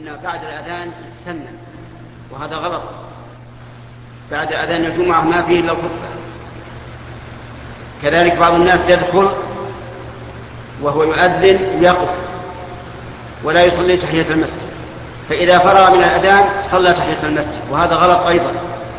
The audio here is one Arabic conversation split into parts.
بعد الأذان سنة، وهذا غلط. بعد أذان الجمعة ما فيه إلا الخطبة. كذلك بعض الناس يدخل وهو يؤذن يقف ولا يصلي تحية المسجد، فإذا فرغ من الأذان صلى تحية المسجد، وهذا غلط أيضا،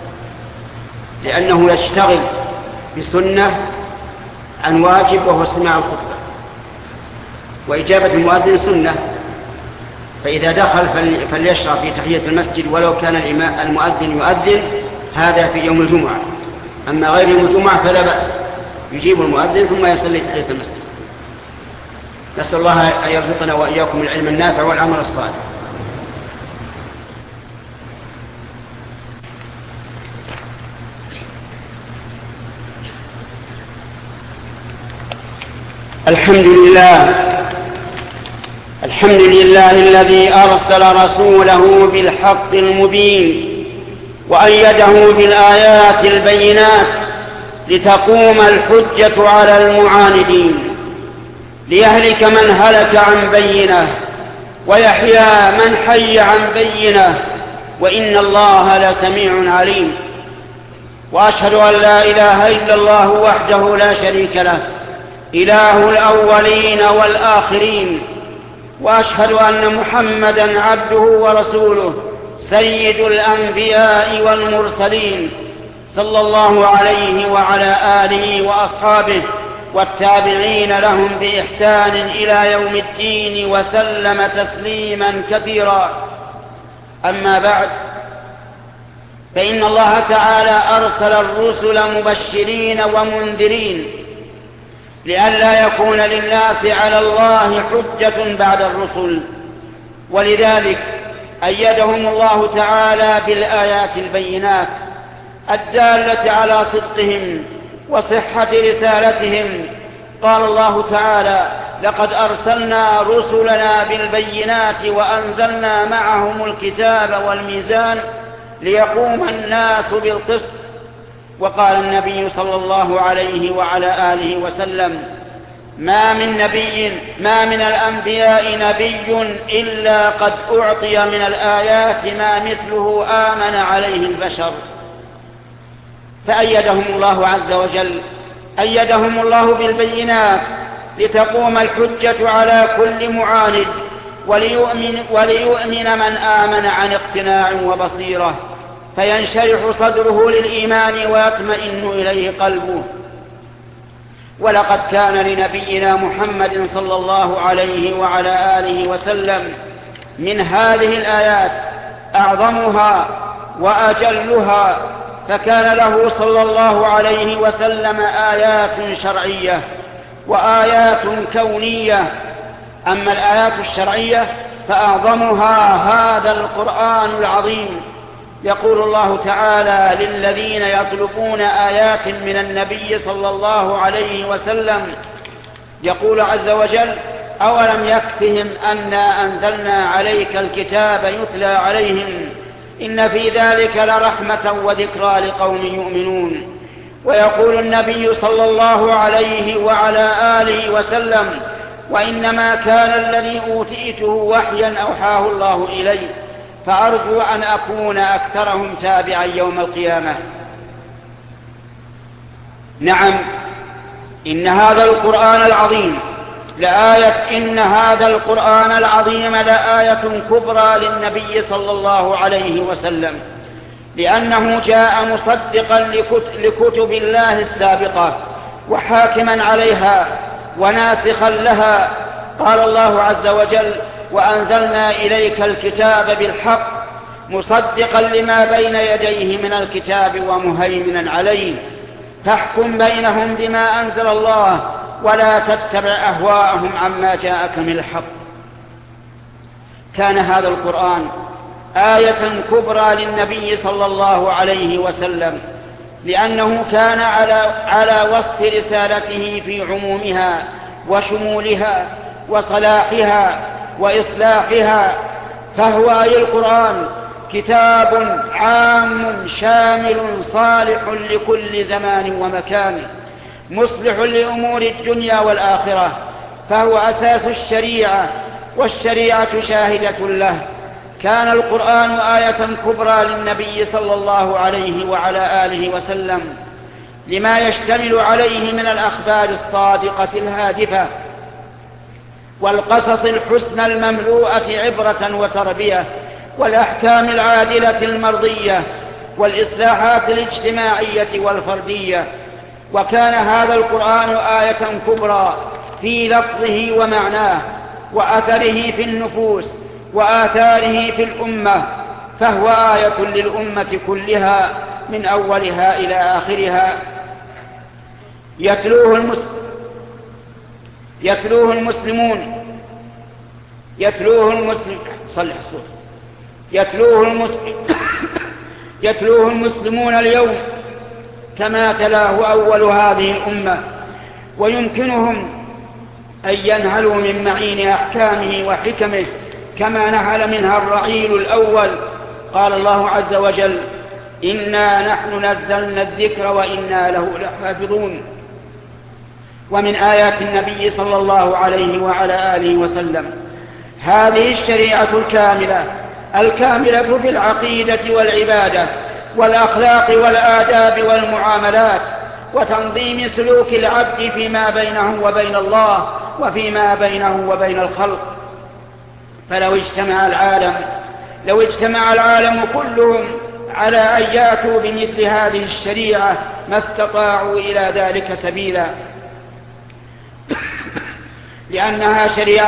لأنه يشتغل بسنة عن واجب وهو استماع الخطبة، وإجابة المؤذن سنة. فإذا دخل فليشرع في تحية المسجد ولو كان المؤذن يؤذن، هذا في يوم الجمعة. أما غير يوم الجمعة فلا بأس، يجيب المؤذن ثم يصلي تحية المسجد. نسأل الله أن يرزقنا وإياكم العلم النافع والعمل الصالح. الحمد لله الذي أرسل رسوله بالحق المبين وأيده بالآيات البينات لتقوم الحجة على المعاندين، ليهلك من هلك عن بينه ويحيى من حي عن بينه، وإن الله لسميع عليم. وأشهد أن لا إله إلا الله وحده لا شريك له، إله الأولين والآخرين. وأشهد أن محمدًا عبده ورسوله سيد الأنبياء والمرسلين، صلى الله عليه وعلى آله وأصحابه والتابعين لهم بإحسان إلى يوم الدين، وسلم تسليمًا كثيرا. أما بعد، فإن الله تعالى أرسل الرسل مبشرين ومنذرين لئلا يكون للناس على الله حجة بعد الرسل، ولذلك أيدهم الله تعالى بالآيات البينات الدالة على صدقهم وصحة رسالتهم. قال الله تعالى: لقد أرسلنا رسلنا بالبينات وأنزلنا معهم الكتاب والميزان ليقوم الناس بالقسط. وقال النبي صلى الله عليه وعلى آله وسلم: ما من الأنبياء نبي إلا قد أعطي من الآيات ما مثله آمن عليه البشر. فأيدهم الله عز وجل، أيدهم الله بالبينات لتقوم الحجة على كل معاند، وليؤمن من آمن عن اقتناع وبصيرة، فينشرح صدره للإيمان ويطمئن إليه قلبه. ولقد كان لنبينا محمد صلى الله عليه وعلى آله وسلم من هذه الآيات أعظمها وأجلها، فكان له صلى الله عليه وسلم آيات شرعية وآيات كونية. أما الآيات الشرعية فأعظمها هذا القرآن العظيم. يقول الله تعالى للذين يطلبون آيات من النبي صلى الله عليه وسلم، يقول عز وجل: أولم يكفهم أنا أنزلنا عليك الكتاب يتلى عليهم إن في ذلك لرحمة وذكرى لقوم يؤمنون. ويقول النبي صلى الله عليه وعلى آله وسلم: وإنما كان الذي أوتيته وحيا أوحاه الله إلي، فأرجو أن أكون أكثرهم تابعا يوم القيامة. نعم، إن هذا القرآن العظيم لآية كبرى للنبي صلى الله عليه وسلم، لأنه جاء مصدقا لكتب الله السابقة وحاكما عليها وناسخا لها. قال الله عز وجل: وأنزلنا إليك الكتاب بالحق مصدقا لما بين يديه من الكتاب ومهيمنا عليه، فاحكم بينهم بما أنزل الله ولا تتبع أهواءهم عما جاءك من الحق. كان هذا القرآن آية كبرى للنبي صلى الله عليه وسلم، لأنه كان على وصف رسالته في عمومها وشمولها وصلاحها وإصلاحها. فهو أي القرآن كتاب عام شامل صالح لكل زمان ومكان، مصلح لأمور الدنيا والآخرة، فهو أساس الشريعة، والشريعة شاهدة له، كان القرآن آية كبرى للنبي صلى الله عليه وعلى آله وسلم لما يشتمل عليه من الأخبار الصادقة الهادفة والقصص الحسنى المملوءة عبرة وتربية والأحكام العادلة المرضية والإصلاحات الاجتماعية والفردية. وكان هذا القرآن آية كبرى في لفظه ومعناه وأثره في النفوس وآثاره في الأمة، فهو آية للأمة كلها من أولها إلى آخرها. يتلوه المسلمون اليوم كما تلاه أول هذه الأمة، ويمكنهم أن ينهلوا من معين أحكامه وحكمه كما نهل منها الرعيل الأول. قال الله عز وجل: إنا نحن نزلنا الذكر وإنا له لحافظون. ومن آيات النبي صلى الله عليه وعلى آله وسلم هذه الشريعة الكاملة في العقيدة والعبادة والأخلاق والآداب والمعاملات وتنظيم سلوك العبد فيما بينه وبين الله وفيما بينه وبين الخلق. فلو اجتمع العالم كلهم على أن يأتوا بمثل هذه الشريعة ما استطاعوا إلى ذلك سبيلا، لأنها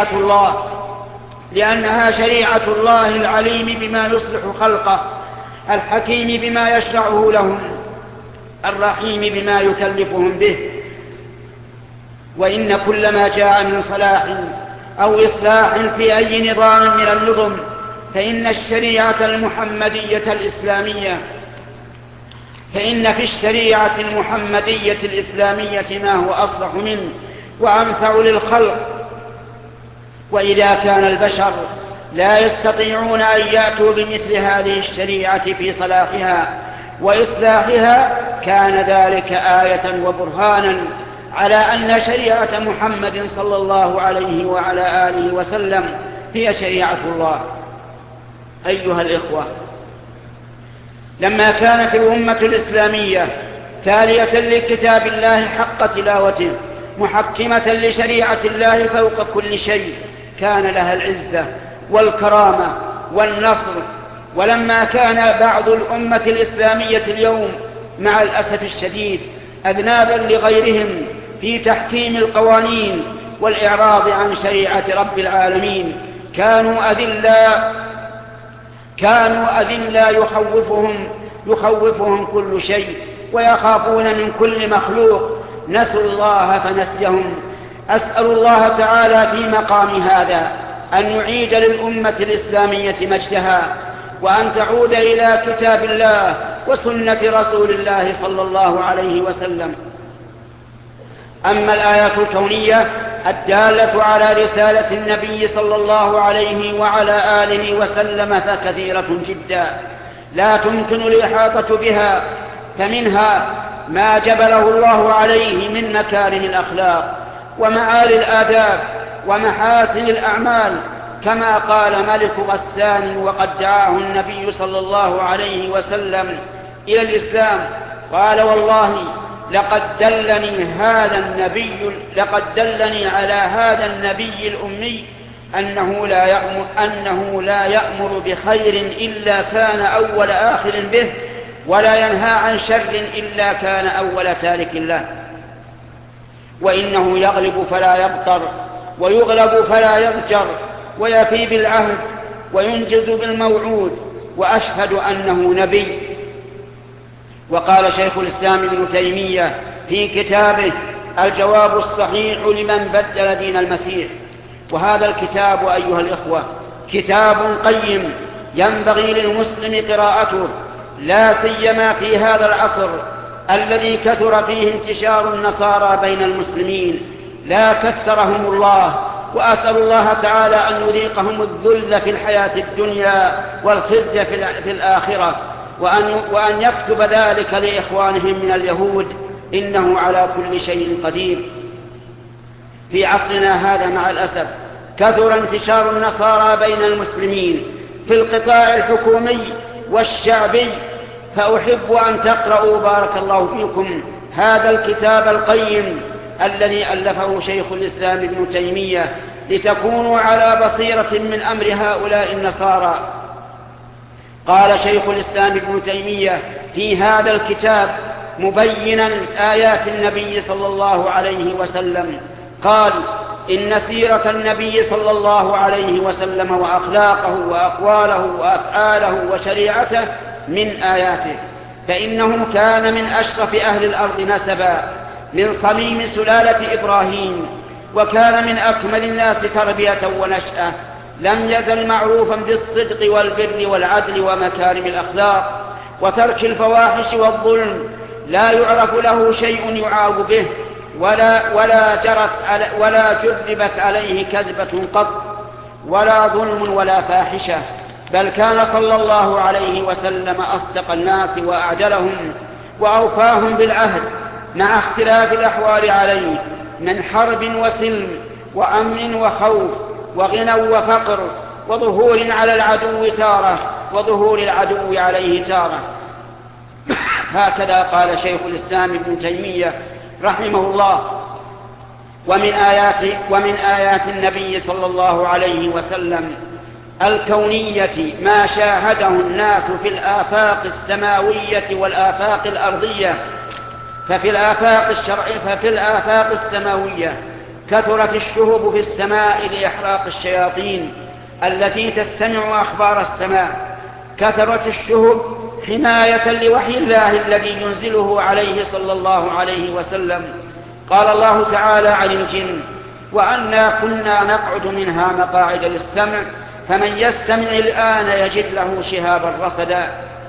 شريعة الله العليم بما يصلح خلقه، الحكيم بما يشرعه لهم، الرحيم بما يكلفهم به. وإن كل ما جاء من صلاح أو إصلاح في أي نظام من النظم فإن في الشريعة المحمدية الإسلامية ما هو أصلح منه وأنفع للخلق. وإذا كان البشر لا يستطيعون أن يأتوا بمثل هذه الشريعة في صلاحها وإصلاحها كان ذلك آية وبرهانا على أن شريعة محمد صلى الله عليه وعلى آله وسلم هي شريعة الله. أيها الإخوة، لما كانت الأمة الإسلامية تالية لكتاب الله حق تلاوته محكمة لشريعة الله فوق كل شيء كان لها العزة والكرامة والنصر. ولما كان بعض الأمة الإسلامية اليوم مع الأسف الشديد أذنابا لغيرهم في تحكيم القوانين والإعراض عن شريعة رب العالمين كانوا أذلا يخوفهم كل شيء ويخافون من كل مخلوق، نسوا الله فنسيهم. أسأل الله تعالى في مقام هذا أن يعيد للأمة الإسلامية مجدها وأن تعود إلى كتاب الله وسنة رسول الله صلى الله عليه وسلم. أما الآيات الكونية الدالة على رسالة النبي صلى الله عليه وعلى آله وسلم فكثيرة جدا لا تمكن الإحاطة بها، فمنها ما جبله الله عليه من مكارم الأخلاق ومعالي الآداب ومحاسن الأعمال، كما قال ملك غسان وقد دعاه النبي صلى الله عليه وسلم إلى الإسلام، قال: والله لقد دلني على هذا النبي الأمي أنه لا يأمر بخير إلا كان أول آخر به، ولا ينهى عن شر إلا كان أول تارك له، وإنه يغلب فلا يبطر ويغلب فلا يضجر ويفي بالعهد وينجز بالموعود، وأشهد أنه نبي. وقال شيخ الإسلام ابن تيمية في كتابه الجواب الصحيح لمن بدل دين المسيح: وهذا الكتاب أيها الإخوة كتاب قيم ينبغي للمسلم قراءته، لا سيما في هذا العصر الذي كثر فيه انتشار النصارى بين المسلمين، لا كثرهم الله، وأسأل الله تعالى أن يذيقهم الذل في الحياة الدنيا والخزي في الآخرة، وأن يكتب ذلك لإخوانهم من اليهود، إنه على كل شيء قدير. في عصرنا هذا مع الأسف كثر انتشار النصارى بين المسلمين، في القطاع الحكومي والشعبي. فأحب أن تقرأوا بارك الله فيكم هذا الكتاب القيم الذي ألفه شيخ الإسلام ابن تيمية لتكونوا على بصيرة من أمر هؤلاء النصارى. قال شيخ الإسلام ابن تيمية في هذا الكتاب مبينا آيات النبي صلى الله عليه وسلم، قال: إن سيرة النبي صلى الله عليه وسلم وأخلاقه وأقواله وأفعاله وشريعته من آياته، فإنه كان من أشرف أهل الأرض نسبا من صميم سلالة إبراهيم، وكان من أكمل الناس تربية ونشأة، لم يزل معروفا بالصدق والبر والعدل ومكارم الأخلاق وترك الفواحش والظلم، لا يعرف له شيء يعاب به ولا جربت عليه كذبة قط ولا ظلم ولا فاحشة، بل كان صلى الله عليه وسلم أصدق الناس وأعدلهم وأوفاهم بالعهد، مع اختلاف الأحوال عليه من حرب وسلم وأمن وخوف وغنى وفقر وظهور على العدو تارة وظهور العدو عليه تارة. هكذا قال شيخ الإسلام ابن تيمية رحمه الله. ومن آيات النبي صلى الله عليه وسلم الكونية ما شاهده الناس في الآفاق السماوية والآفاق الأرضية. ففي الآفاق السماوية كثرت الشهب في السماء لإحراق الشياطين التي تستمع أخبار السماء، كثرت الشهب حماية لوحي الله الذي ينزله عليه صلى الله عليه وسلم. قال الله تعالى عن الجن: وأنا كنا نقعد منها مقاعد للسمع فمن يستمع الآن يجد له شهابا رصدا.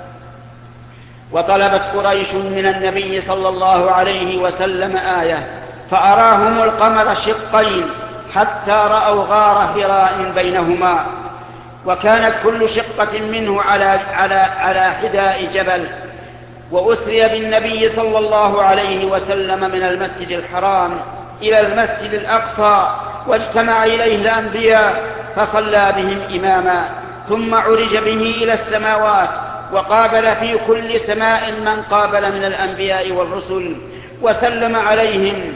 وطلبت قريش من النبي صلى الله عليه وسلم آية فأراهم القمر شقين حتى رأوا غار هراء بينهما، وكانت كل شقة منه على حداء جبل. وأسري بالنبي صلى الله عليه وسلم من المسجد الحرام إلى المسجد الأقصى، واجتمع إليه الأنبياء فصلى بهم إماما، ثم عرج به إلى السماوات، وقابل في كل سماء من قابل من الأنبياء والرسل وسلم عليهم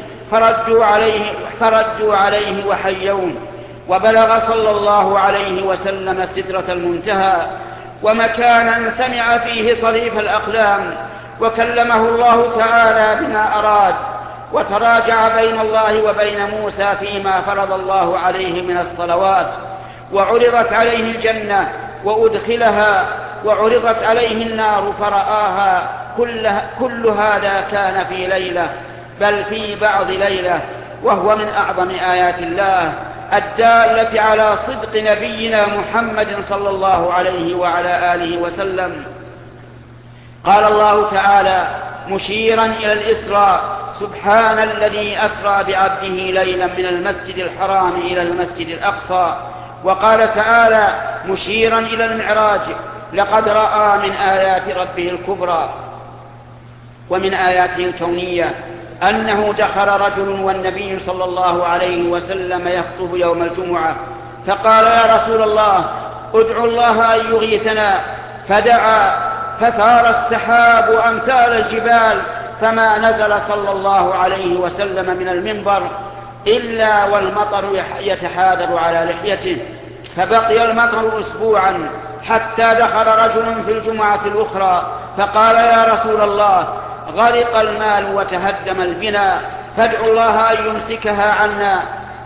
فردوا عليه وحيوه. وبلغ صلى الله عليه وسلم سدرة المنتهى، ومكانا سمع فيه صريف الأقلام، وكلمه الله تعالى بما أراد، وتراجع بين الله وبين موسى فيما فرض الله عليه من الصلوات، وعرضت عليه الجنة وأدخلها، وعرضت عليه النار فرآها. كل هذا كان في ليلة، بل في بعض ليلة، وهو من أعظم آيات الله الدالة على صدق نبينا محمد صلى الله عليه وعلى آله وسلم. قال الله تعالى مشيرا إلى الإسراء: سبحان الذي أسرى بعبده ليلا من المسجد الحرام إلى المسجد الأقصى. وقال تعالى مشيرا إلى المعراج: لقد رأى من آيات ربه الكبرى. ومن آياته الكونية أنه دخل رجل والنبي صلى الله عليه وسلم يخطب يوم الجمعة، فقال: يا رسول الله، ادعو الله أن يغيثنا. فدعا فثار السحاب أمثال الجبال، فما نزل صلى الله عليه وسلم من المنبر إلا والمطر يتحاذر على لحيته، فبقي المطر أسبوعا حتى دخل رجل في الجمعة الأخرى فقال: يا رسول الله، غرق المال وتهدم البناء، فادعوا الله أن يمسكها عنا.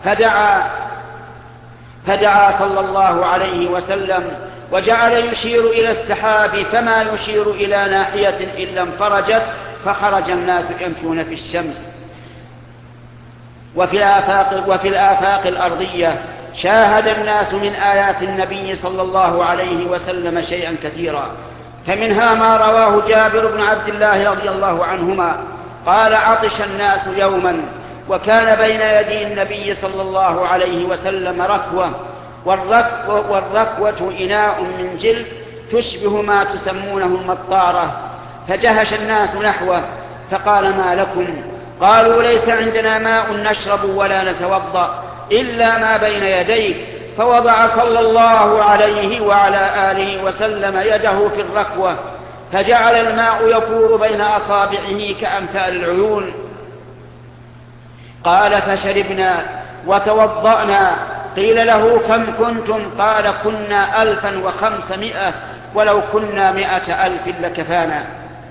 فدعا صلى الله عليه وسلم وجعل يشير إلى السحاب، فما يشير إلى ناحية إلا انفرجت، فخرج الناس يمشون في الشمس. وفي الآفاق الأرضية شاهد الناس من آيات النبي صلى الله عليه وسلم شيئا كثيرا، فمنها ما رواه جابر بن عبد الله رضي الله عنهما قال: عطش الناس يوما، وكان بين يدي النبي صلى الله عليه وسلم ركوة، والركوة إناء من جلد تشبه ما تسمونه المطارة، فجهش الناس نحوه فقال: ما لكم؟ قالوا: ليس عندنا ماء نشرب ولا نتوضأ إلا ما بين يديك. فوضع صلى الله عليه وعلى آله وسلم يده في الركوة، فجعل الماء يفور بين أصابعه كأمثال العيون. قال: فشربنا وتوضأنا. قيل له: كم كنتم؟ قال: كنا 1500، ولو كنا 100,000 لكفانا.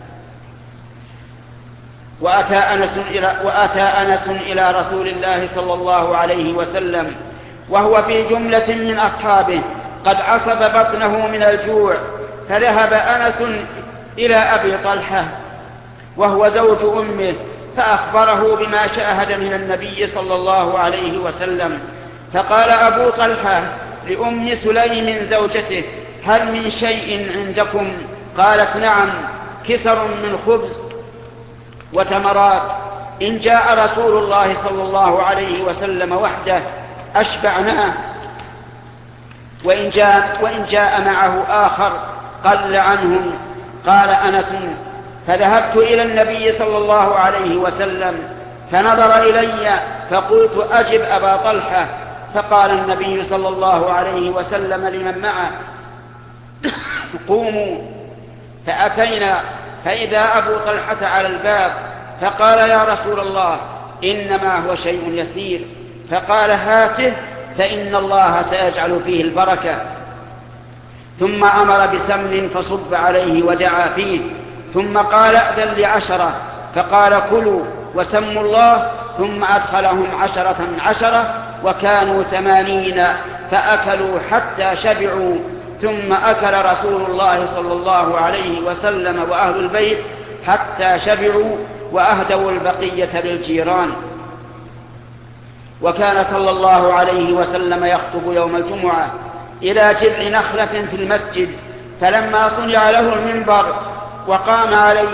وأتى أنس إلى رسول الله صلى الله عليه وسلم وهو في جملة من أصحابه قد عصب بطنه من الجوع، فذهب أنس إلى أبي طلحة وهو زوج أمه، فأخبره بما شاهد من النبي صلى الله عليه وسلم. فقال أبو طلحة لأم سليم زوجته: هل من شيء عندكم؟ قالت: نعم، كسر من خبز وتمرات، إن جاء رسول الله صلى الله عليه وسلم وحده أشبعناه، وإن جاء معه آخر قل عنهم. قال أنس: فذهبت إلى النبي صلى الله عليه وسلم فنظر إلي، فقلت: أجب أبا طلحة. فقال النبي صلى الله عليه وسلم لمن معه: قوموا. فأتينا فإذا أبو طلحة على الباب، فقال: يا رسول الله، إنما هو شيء يسير. فقال: هاته، فإن الله سيجعل فيه البركة. ثم أمر بسمن فصب عليه ودعا فيه، ثم قال: أذن ل10، فقال: كلوا وسموا الله. ثم أدخلهم 10، وكانوا 80، فأكلوا حتى شبعوا. ثم أكل رسول الله صلى الله عليه وسلم وأهل البيت حتى شبعوا، وأهدوا البقية للجيران. وكان صلى الله عليه وسلم يخطب يوم الجمعة إلى جذع نخلة في المسجد، فلما صنع له المنبر وقام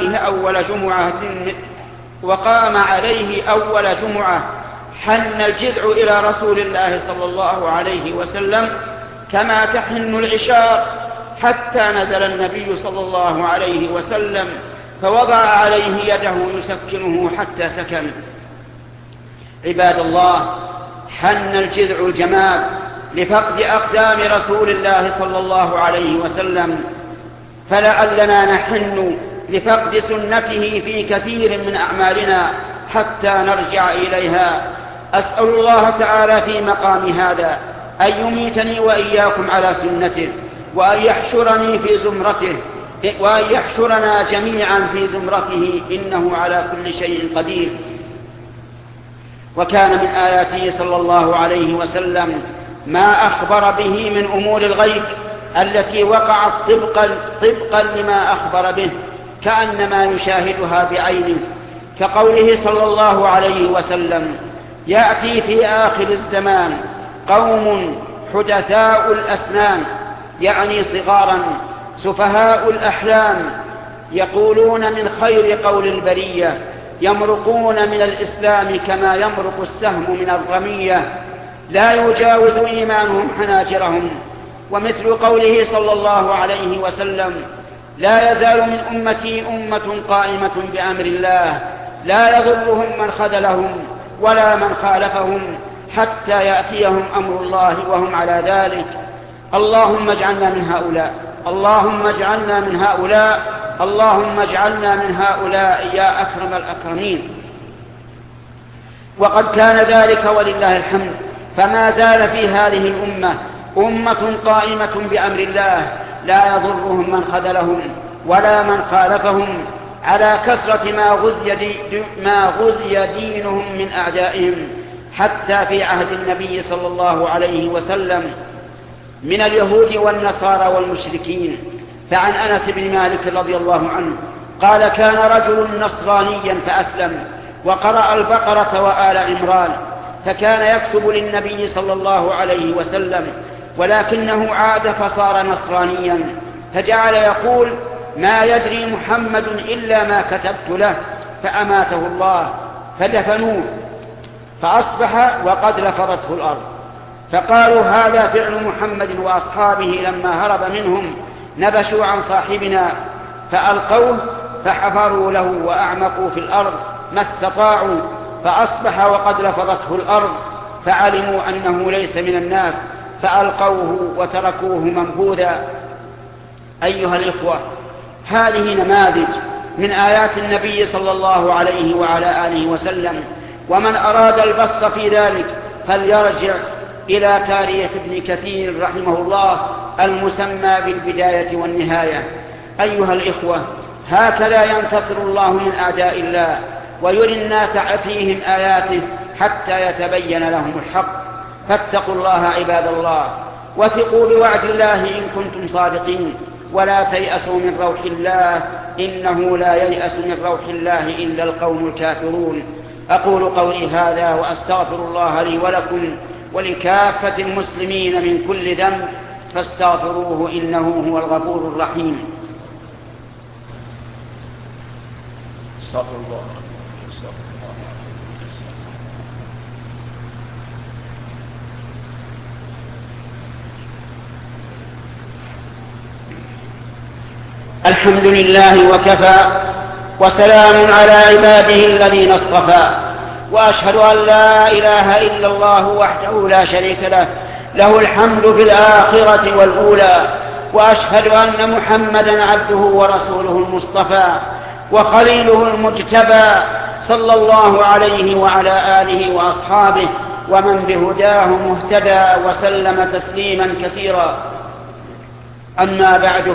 عليه أول جمعة حن الجذع إلى رسول الله صلى الله عليه وسلم كما تحن العشار، حتى نزل النبي صلى الله عليه وسلم فوضع عليه يده يسكنه حتى سكن. عباد الله، حن الجذع الجماد لفقد أقدام رسول الله صلى الله عليه وسلم، فلعلنا نحن لفقد سنته في كثير من أعمالنا حتى نرجع إليها. أسأل الله تعالى في مقام هذا أن يميتني وإياكم على سنته، وأن يحشرني في زمرته، وأن يحشرنا جميعا في زمرته، إنه على كل شيء قدير. وكان من آياته صلى الله عليه وسلم ما أخبر به من أمور الغيب التي وقعت طبقا لما أخبر به، كأنما يشاهدها بعينه، كقوله صلى الله عليه وسلم: يأتي في آخر الزمان قوم حدثاء الأسنان، يعني صغارا سفهاء الأحلام، يقولون من خير قول البرية، يمرقون من الإسلام كما يمرق السهم من الرمية، لا يجاوز إيمانهم حناجرهم. ومثل قوله صلى الله عليه وسلم: لا يزال من أمتي أمة قائمة بأمر الله، لا يضرهم من خذلهم ولا من خالفهم حتى يأتيهم أمر الله وهم على ذلك. اللهم اجعلنا من هؤلاء، اللهم اجعلنا من هؤلاء، اللهم اجعلنا من هؤلاء يا أكرم الأكرمين. وقد كان ذلك ولله الحمد، فما زال في هذه الأمة أمة قائمة بأمر الله، لا يضرهم من خذلهم ولا من خالفهم، على كثرة ما غزي دينهم من أعدائهم، حتى في عهد النبي صلى الله عليه وسلم من اليهود والنصارى والمشركين. فعن أنس بن مالك رضي الله عنه قال: كان رجل نصرانيا فأسلم وقرأ البقرة وآل عمران، فكان يكتب للنبي صلى الله عليه وسلم، ولكنه عاد فصار نصرانيا، فجعل يقول: ما يدري محمد إلا ما كتبت له، فأماته الله، فدفنوه، فأصبح وقد لفظته الأرض. فقالوا: هذا فعل محمد وأصحابه لما هرب منهم، نبشوا عن صاحبنا فألقوه، فحفروا له وأعمقوا في الأرض ما استطاعوا، فأصبح وقد لفظته الأرض، فعلموا أنه ليس من الناس، فألقوه وتركوه منبوذا. أيها الإخوة، هذه نماذج من آيات النبي صلى الله عليه وعلى آله وسلم، ومن أراد البسط في ذلك فليرجع إلى تاريخ ابن كثير رحمه الله المسمى بالبداية والنهاية. أيها الإخوة، هكذا ينتصر الله من أعداء الله ويري الناس فيهم آياته حتى يتبين لهم الحق. فاتقوا الله عباد الله، وثقوا بوعد الله إن كنتم صادقين، ولا تيأسوا من روح الله، إنه لا ييأس من روح الله إلا القوم الكافرون. أقول قولي هذا وأستغفر الله لي ولكم ولكافة المسلمين من كل ذنب، فاستغفروه إنه هو الغفور الرحيم. استغفر الله. الحمد لله وكفى، وسلام على عباده الذين اصطفى، وأشهد أن لا إله إلا الله وحده لا شريك له، له الحمد في الآخرة والأولى، وأشهد أن محمدا عبده ورسوله المصطفى وخليله المجتبى، صلى الله عليه وعلى آله وأصحابه ومن بهداه مهتدى، وسلم تسليما كثيرا. أما بعد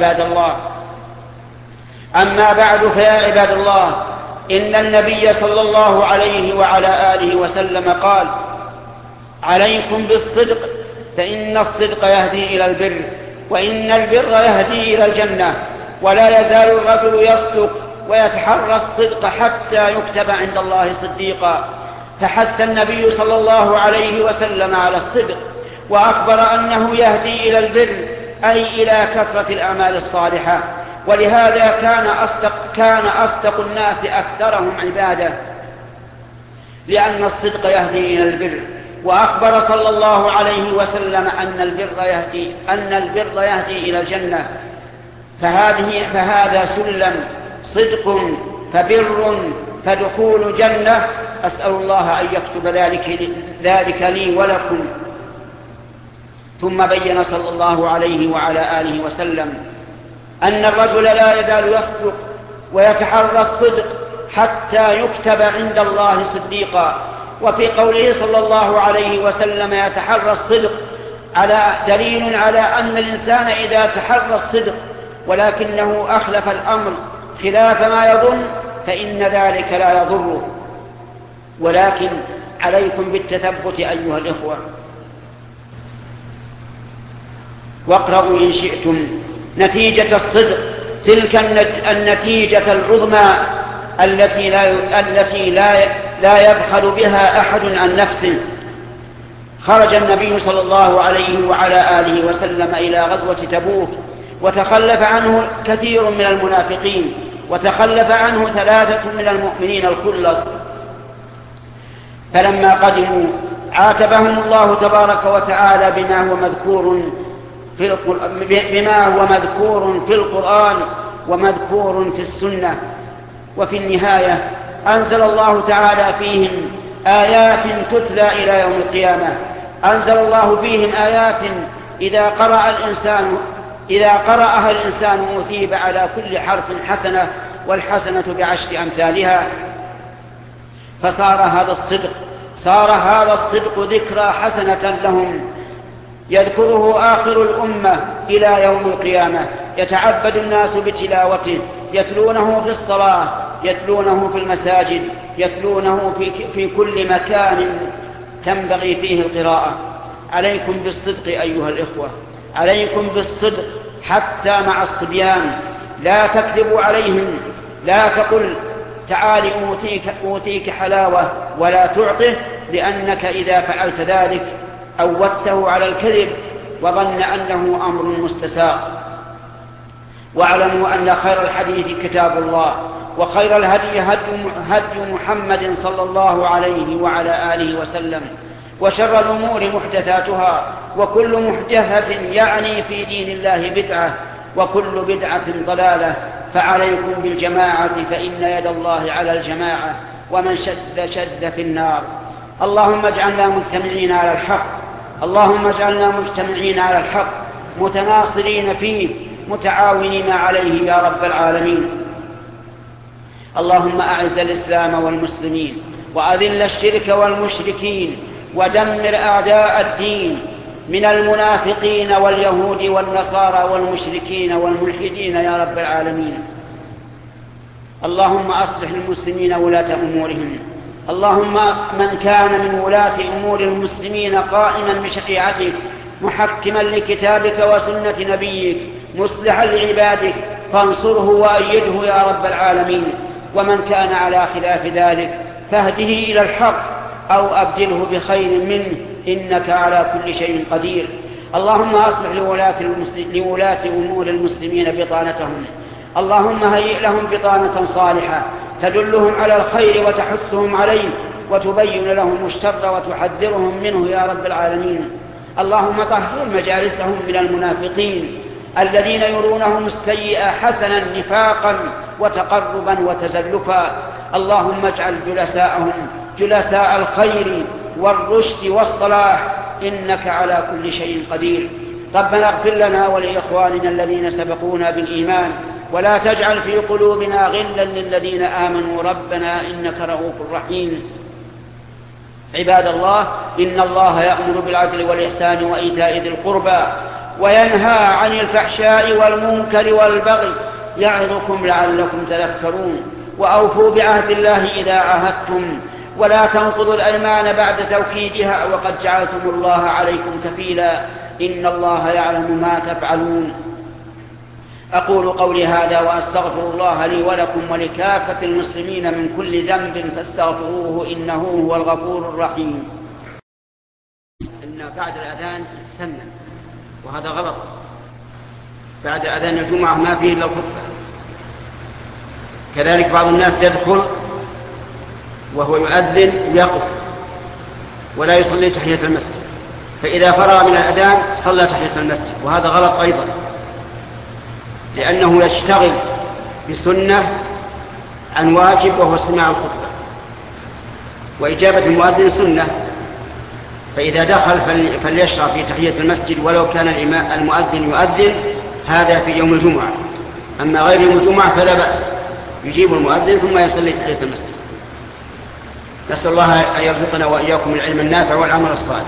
فيا عباد الله، إن النبي صلى الله عليه وعلى آله وسلم قال: عليكم بالصدق، فإن الصدق يهدي إلى البر، وإن البر يهدي إلى الجنة، ولا يزال الرجل يصدق ويتحرى الصدق حتى يكتب عند الله صديقا. فحث النبي صلى الله عليه وسلم على الصدق، وأخبر أنه يهدي إلى البر، أي إلى كثرة الأعمال الصالحة، ولهذا كان أصدق الناس أكثرهم عبادة، لأن الصدق يهدي إلى البر. وأخبر صلى الله عليه وسلم أن البر يهدي إلى الجنة. فهذا سلم: صدق فبر فدخول جنة. أسأل الله أن يكتب ذلك لي ولكم. ثم بين صلى الله عليه وعلى آله وسلم أن الرجل لا يزال يصدق ويتحرى الصدق حتى يكتب عند الله صديقا. وفي قوله صلى الله عليه وسلم يتحرى الصدق دليل على أن الإنسان إذا تحرى الصدق ولكنه أخلف الأمر خلاف ما يظن فإن ذلك لا يضره. ولكن عليكم بالتثبت أيها الإخوة، واقرأوا إن شئتم نتيجة الصدق، تلك النتيجة العظمى التي لا يبخل بها أحد عن نفسه. خرج النبي صلى الله عليه وعلى آله وسلم إلى غزوة تبوك، وتخلف عنه كثير من المنافقين، وتخلف عنه 3 من المؤمنين الخلص. فلما قدموا عاتبهم الله تبارك وتعالى بما هو مذكور في القرآن ومذكور في السنة. وفي النهاية أنزل الله تعالى فيهم آيات تتلى إلى يوم القيامة. أنزل الله فيهم آيات إذا قرأها الإنسان أثيب على كل حرف حسنة، والحسنة ب10 أمثالها. فصار هذا الصدق ذكرى حسنة لهم يذكره آخر الأمة إلى يوم القيامة. يتعبد الناس بتلاوته، يتلونه في الصلاة، يتلونه في المساجد، يتلونه في كل مكان تنبغي فيه القراءة. عليكم بالصدق أيها الإخوة، عليكم بالصدق حتى مع الصبيان. لا تكذبوا عليهم، لا تقل تعالي أوتيك حلاوة ولا تعطه، لأنك إذا فعلت ذلك أودته على الكذب وظن أنه أمر مستساغ. واعلموا أن خير الحديث كتاب الله، وخير الهدي هدي محمد صلى الله عليه وعلى آله وسلم، وشر الأمور محدثاتها، وكل محدثة يعني في دين الله بدعة، وكل بدعة ضلالة. فعليكم بالجماعة، فإن يد الله على الجماعة، ومن شد في النار. اللهم اجعلنا مجتمعين على الحق، اللهم اجعلنا مجتمعين على الحق متناصرين فيه متعاونين عليه يا رب العالمين. اللهم أعز الإسلام والمسلمين وأذل الشرك والمشركين ودمر أعداء الدين من المنافقين واليهود والنصارى والمشركين والملحدين يا رب العالمين. اللهم أصلح المسلمين ولاة أمورهم. اللهم من كان من ولاة أمور المسلمين قائما بشريعتك محكما لكتابك وسنة نبيك مصلحا لعبادك فانصره وأيده يا رب العالمين. ومن كان على خلاف ذلك فاهده إلى الحق أو أبدله بخير منه إنك على كل شيء قدير. اللهم أصلح لولاة أمور المسلمين بطانتهم. اللهم هيئ لهم بطانة صالحة تدلهم على الخير وتحثهم عليه وتبين لهم الشر وتحذرهم منه يا رب العالمين. اللهم طهر مجالسهم من المنافقين الذين يرونهم السيئة حسنا نفاقا وتقربا وتزلفا. اللهم اجعل جلساءهم جلساء الخير والرشد والصلاح إنك على كل شيء قدير. ربنا اغفر لنا ولإخواننا الذين سبقونا بالإيمان ولا تجعل في قلوبنا غلا للذين آمنوا ربنا إنك رؤوف رحيم. عباد الله، إن الله يأمر بالعدل والإحسان وإيتاء ذي القربى وينهى عن الفحشاء والمنكر والبغي يعظكم لعلكم تذكرون. وأوفوا بعهد الله إذا عاهدتم ولا تنقضوا الأيمان بعد توكيدها وقد جعلتم الله عليكم كفيلا إن الله يعلم ما تفعلون. أقول قولي هذا وأستغفر الله لي ولكم ولكافة المسلمين من كل ذنب فاستغفروه إنه هو الغفور الرحيم. إن بعد الأذان سنة وهذا غلط. بعد أذان الجمعة ما فيه إلا الخطبة. كذلك بعض الناس يدخل وهو يؤذن يقف ولا يصلي تحية المسجد، فإذا فرغ من الأذان صلى تحية المسجد، وهذا غلط أيضا، لأنه يشتغل بسنة عن واجب وهو استماع الخطبة، وإجابة المؤذن سنة. فإذا دخل فليشرع في تحية المسجد ولو كان المؤذن يؤذن، هذا في يوم الجمعة. أما غير يوم الجمعة فلا بأس، يجيب المؤذن ثم يصلي تحية المسجد. نسأل الله أن يرزقنا وإياكم العلم النافع والعمل الصالح.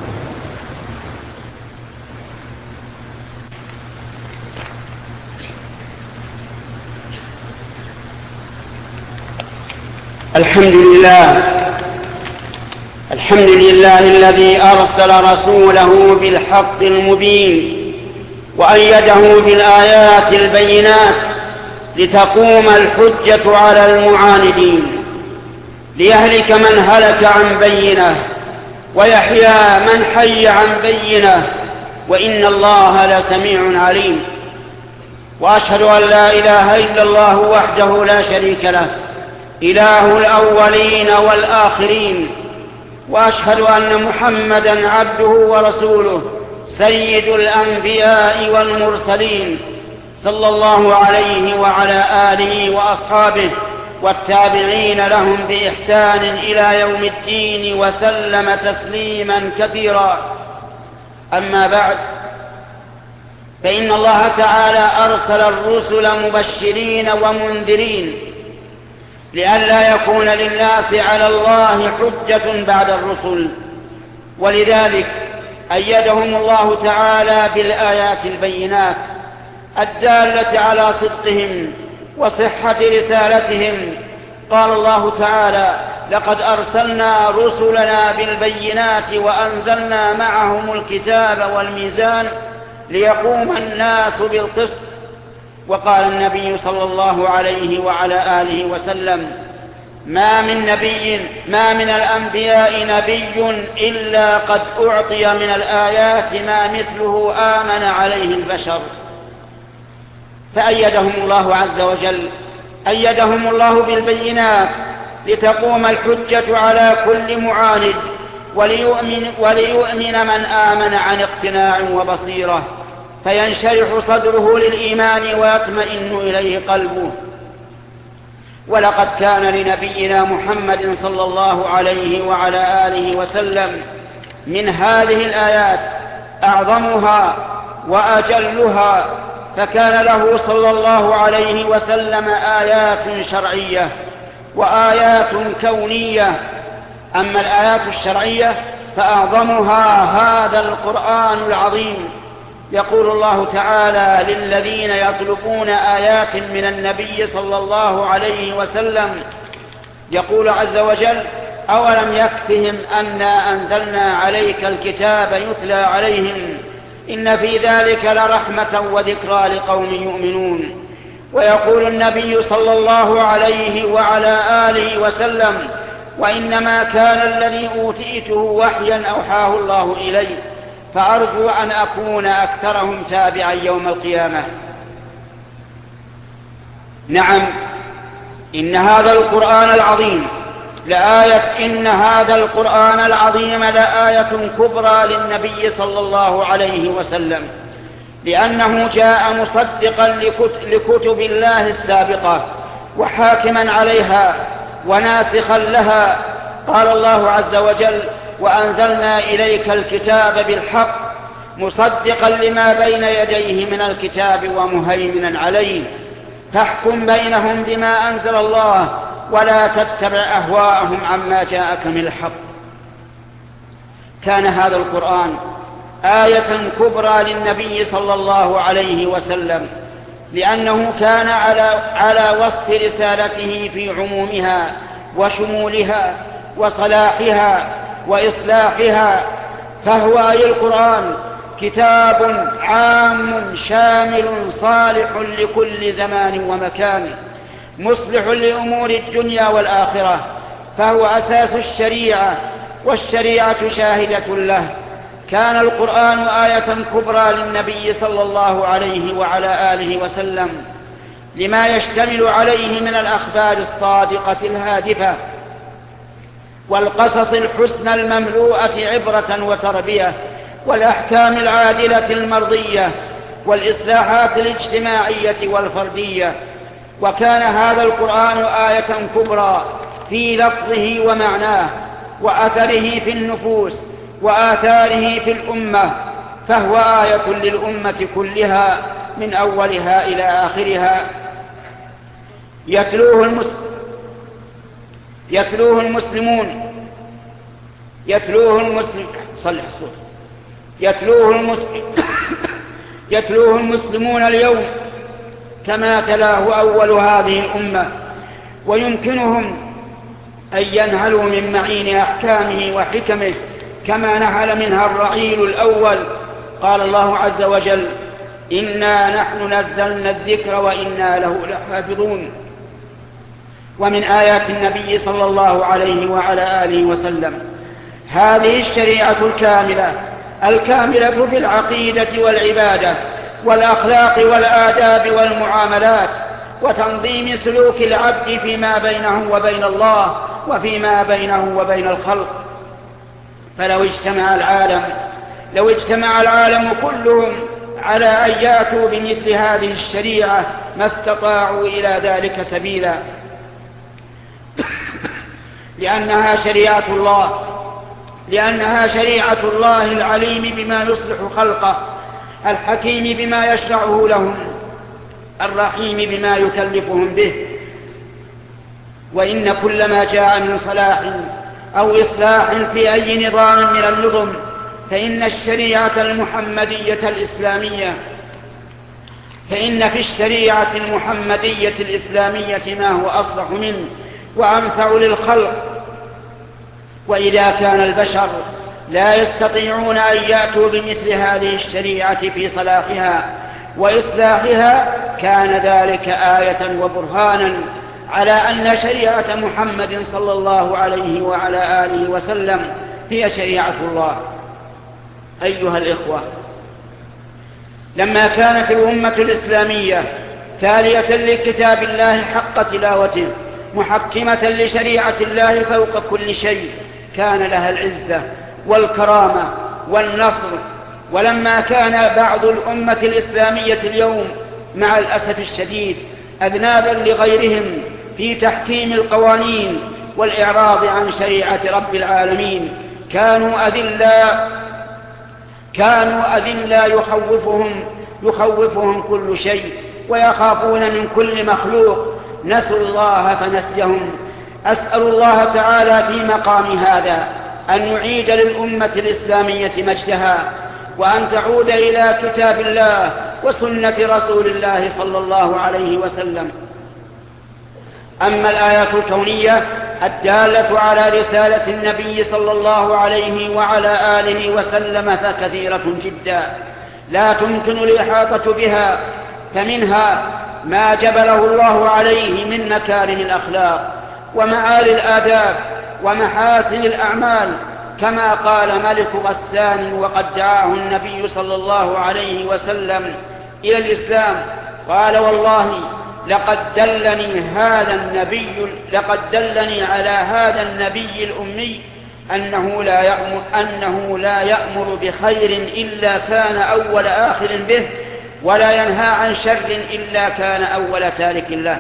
الحمد لله الذي أرسل رسوله بالحق المبين وأيده بالآيات البينات لتقوم الحجة على المعاندين، ليهلك من هلك عن بينه ويحيى من حي عن بينه، وإن الله لسميع عليم. وأشهد أن لا إله إلا الله وحده لا شريك له إله الأولين والآخرين، وأشهد أن محمدًا عبده ورسوله سيد الأنبياء والمرسلين، صلى الله عليه وعلى آله وأصحابه والتابعين لهم بإحسان إلى يوم الدين وسلم تسليما كثيرا. أما بعد، فإن الله تعالى أرسل الرسل مبشرين ومنذرين لئلا يكون للناس على الله حجة بعد الرسل، ولذلك أيدهم الله تعالى بالآيات البينات الدالة على صدقهم وصحة رسالتهم. قال الله تعالى: لقد أرسلنا رسلنا بالبينات وأنزلنا معهم الكتاب والميزان ليقوم الناس بالقسط. وقال النبي صلى الله عليه وعلى آله وسلم: ما من الأنبياء نبي إلا قد أعطي من الآيات ما مثله آمن عليه البشر. فأيدهم الله عز وجل، أيدهم الله بالبينات لتقوم الحجة على كل معاند، وليؤمن من آمن عن اقتناع وبصيرة، فينشرح صدره للإيمان ويطمئن إليه قلبه. ولقد كان لنبينا محمد صلى الله عليه وعلى آله وسلم من هذه الآيات أعظمها وأجلها، فكان له صلى الله عليه وسلم آيات شرعية وآيات كونية. أما الآيات الشرعية فأعظمها هذا القرآن العظيم. يقول الله تعالى للذين يطلبون آيات من النبي صلى الله عليه وسلم، يقول عز وجل: أولم يكفهم أنا أنزلنا عليك الكتاب يتلى عليهم إن في ذلك لرحمة وذكرى لقوم يؤمنون. ويقول النبي صلى الله عليه وعلى آله وسلم: وإنما كان الذي أوتيته وحيا أوحاه الله إلي، فأرجو أن أكون أكثرهم تابعا يوم القيامة. نعم، إن هذا القرآن العظيم لآية كبرى للنبي صلى الله عليه وسلم، لأنه جاء مصدقا لكتب الله السابقة وحاكما عليها وناسخا لها. قال الله عز وجل: وأنزلنا إليك الكتاب بالحق مصدقا لما بين يديه من الكتاب ومهيمنا عليه، فاحكم بينهم بما أنزل الله ولا تتبع أهواءهم عما جاءك من الحق. كان هذا القرآن آية كبرى للنبي صلى الله عليه وسلم، لأنه كان على وصف رسالته في عمومها وشمولها وصلاحها وإصلاحها. فهو أي القرآن كتاب عام شامل صالح لكل زمان ومكان، مصلح لأمور الدنيا والآخرة، فهو أساس الشريعة والشريعة شاهدة له. كان القرآن آية كبرى للنبي صلى الله عليه وعلى آله وسلم لما يشتمل عليه من الأخبار الصادقة الهادفة والقصص الحسنى المملوءة عبرة وتربية، والأحكام العادلة المرضية، والإصلاحات الاجتماعية والفردية. وكان هذا القرآن آية كبرى في لفظه ومعناه وأثره في النفوس وآثاره في الأمة، فهو آية للأمة كلها من أولها إلى آخرها. يتلوه المسلمون اليوم كما تلاه أول هذه الأمة، ويمكنهم أن ينهلوا من معين أحكامه وحكمه كما نهل منها الرعيل الأول. قال الله عز وجل: إنا نحن نزلنا الذكر وإنا له لحافظون. ومن آيات النبي صلى الله عليه وعلى آله وسلم هذه الشريعة الكاملة في العقيدة والعبادة والأخلاق والآداب والمعاملات وتنظيم سلوك العبد فيما بينه وبين الله وفيما بينه وبين الخلق. فلو اجتمع العالم كلهم على أن يأتوا بمثل هذه الشريعة ما استطاعوا إلى ذلك سبيلا، لأنها شريعة الله العليم بما يصلح خلقه، الحكيم بما يشرعه لهم، الرحيم بما يكلفهم به. وإن كل ما جاء من صلاح أو إصلاح في أي نظام من النظم فإن في الشريعة المحمدية الإسلامية ما هو أصلح منه وأنفع للخلق. وإذا كان البشر لا يستطيعون أن يأتوا بمثل هذه الشريعة في صلاحها وإصلاحها كان ذلك آية وبرهانا على أن شريعة محمد صلى الله عليه وعلى آله وسلم هي شريعة الله. أيها الإخوة، لما كانت الأمة الإسلامية تالية لكتاب الله حق تلاوته محكمة لشريعة الله فوق كل شيء كان لها العزة والكرامة والنصر. ولما كان بعض الأمة الإسلامية اليوم مع الأسف الشديد أذنابا في تحكيم القوانين والإعراض عن شريعة رب العالمين كانوا أذلا يخوفهم كل شيء، ويخافون من كل مخلوق، نسوا الله فنسيهم. أسأل الله تعالى في مقام هذا أن يعيد للأمة الإسلامية مجدها، وأن تعود إلى كتاب الله وسنة رسول الله صلى الله عليه وسلم. أما الآيات الكونية الدالة على رسالة النبي صلى الله عليه وعلى آله وسلم فكثيرة جدا لا تمكن الإحاطة بها، فمنها ما جبله الله عليه من مكارم الأخلاق ومعالي الآداب ومحاسن الأعمال، كما قال ملك غسان وقد دعاه النبي صلى الله عليه وسلم إلى الإسلام، قال: والله لقد دلني على هذا النبي الأمي أنه لا يأمر بخير إلا كان أول آخر به، ولا ينهى عن شر إلا كان أول تارك له،